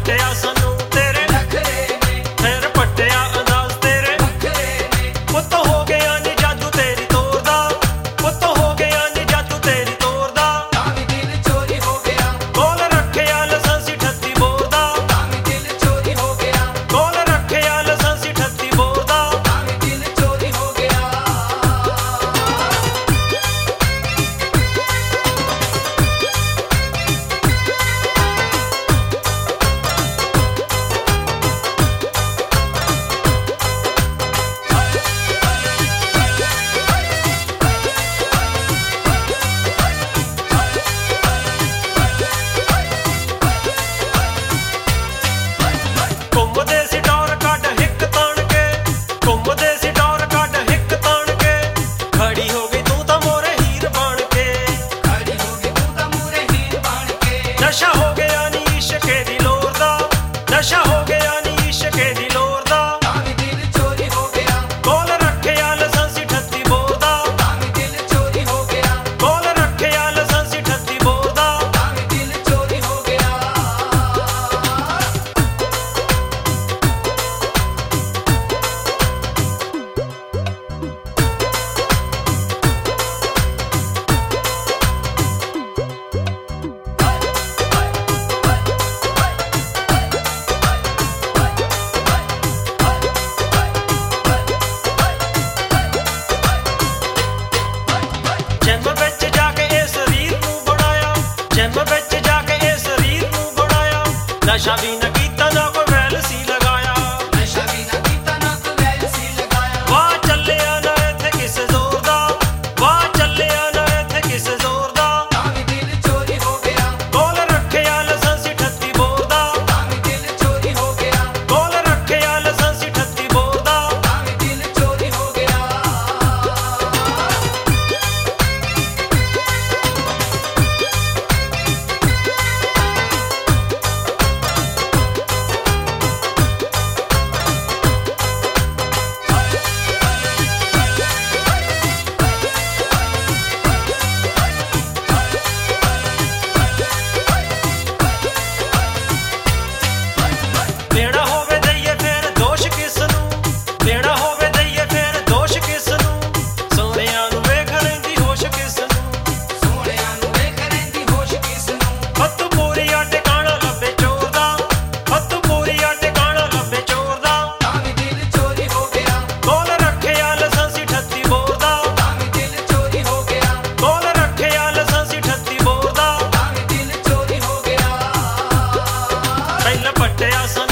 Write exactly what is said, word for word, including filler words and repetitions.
पट्टिया सानू तेरे नखरे ने, फिर पट्टिया अंदाज तेरे नखरे ने। पुत हो गया नी जादू तेरी तोर दा, पुत हो गया नी जादू तेरी तोर दा। तावी दिल चोरी हो गया, कोल रखिया लसांसी ठत्ती बोर दा, तावी दिल चोरी हो गया, कोल रखिया लसांसी ठत्ती बोर दा। तावी दिल चोरी हो गया। घुमदे सी डोर कट हिक तान के, घुमदे सी डोर कट हिक तान के। खड़ी हो गई तू तां मोरे हीर बन के, खड़ी हो गई तू तां मोरे हीर बन के। नशा हो गया नी इश्के दी लोर दा, नशा हो गया नी इश्के दी लोर दा। तावी दिल चोरी हो गया, कोल रखिया लसांसी ठत्ती बोर दा, तावी दिल चोरी हो गया, कोल रखिया लसांसी ठत्ती बोर दा। तावी दिल चोरी हो गया। जिम विच जाके इस शरीर नू बनाया, जिम विच जाके इस शरीर नू बनाया। नशा भी न कीता ना कोई वैल सी लगाया, नशा भी ना कीता ना कोई वैल सी लगाया। वाह चलिया ना इत्थे किस जोर दा, वाह चलिया ना इत्थे किस जोर दा। तावी दिल चोरी हो गया, कोल रखिया लसांसी ठत्ती बोर दा, तावी दिल चोरी हो गया, कोल रखिया लसांसी ठत्ती बोर दा। तावी दिल चोरी हो गया। देना होवे दईए फिर दोष किस नू, देना होवे दईए फिर दोष किस नू। सोहणिया नू वेख लैंदी होश किस नू, सोहणिया नू वेख रहिंदी होश किस नू। हत्थ पूरिया टिकाणा लभे चोर दा, हत्थ पूरिया टिकाणा लभे चोर दा। तावी दिल चोरी हो गया, कोल रखिया लसांसी ठत्ती बोर दा, तावी दिल चोरी हो गया, कोल रखिया लसांसी ठत्ती बोर दा। तावी दिल चोरी हो गया। पहले पट्टिया सा